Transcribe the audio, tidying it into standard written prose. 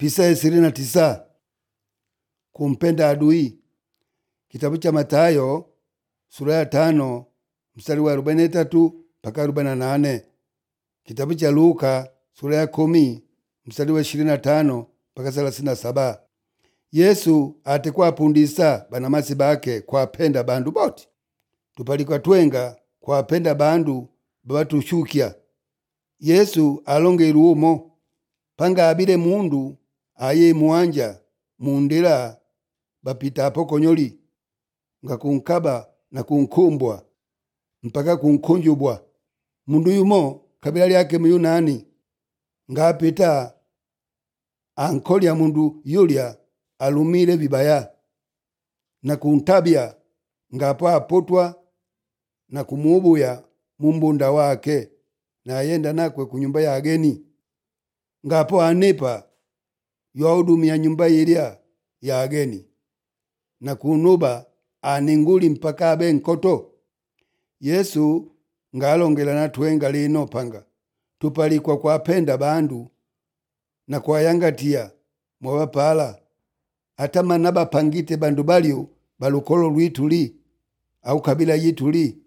Pisa 29 kumpenda adui. Kitabu cha Mathayo sura ya 5 mstari wa 43 mpaka 48. Kitabu cha Luka sura ya 10 mstari wa 25 mpaka 37. Yesu atekwa apundisa banamasi bake kwapenda bandu boti. Tupalikwa twenga kwapenda bandu babatushukya. Yesu alongera umo panga abile mundu aye muanja mundila bapita apo konyoli nga kunkaba na kunkumbwa mpaka kunkunjubwa. Mundu yumo kabila lyake Myunani ngapita ankolya mundu yulya alumile vibaya na kuntabya ngapo apotwa na kumubuya mumbunda wake na ayenda nakwe kunyumba ya ageni ngapo anepa yahudumia nyumba ilya ya ageni na kunuba aninguli mpaka abe nkoto. Yesu ngalongela natwenga lino panga tupalikwa kwapenda bandu na kwayangatia mwabapala atama nabapangite bandu balyo balukolo lwituli au kabila yituli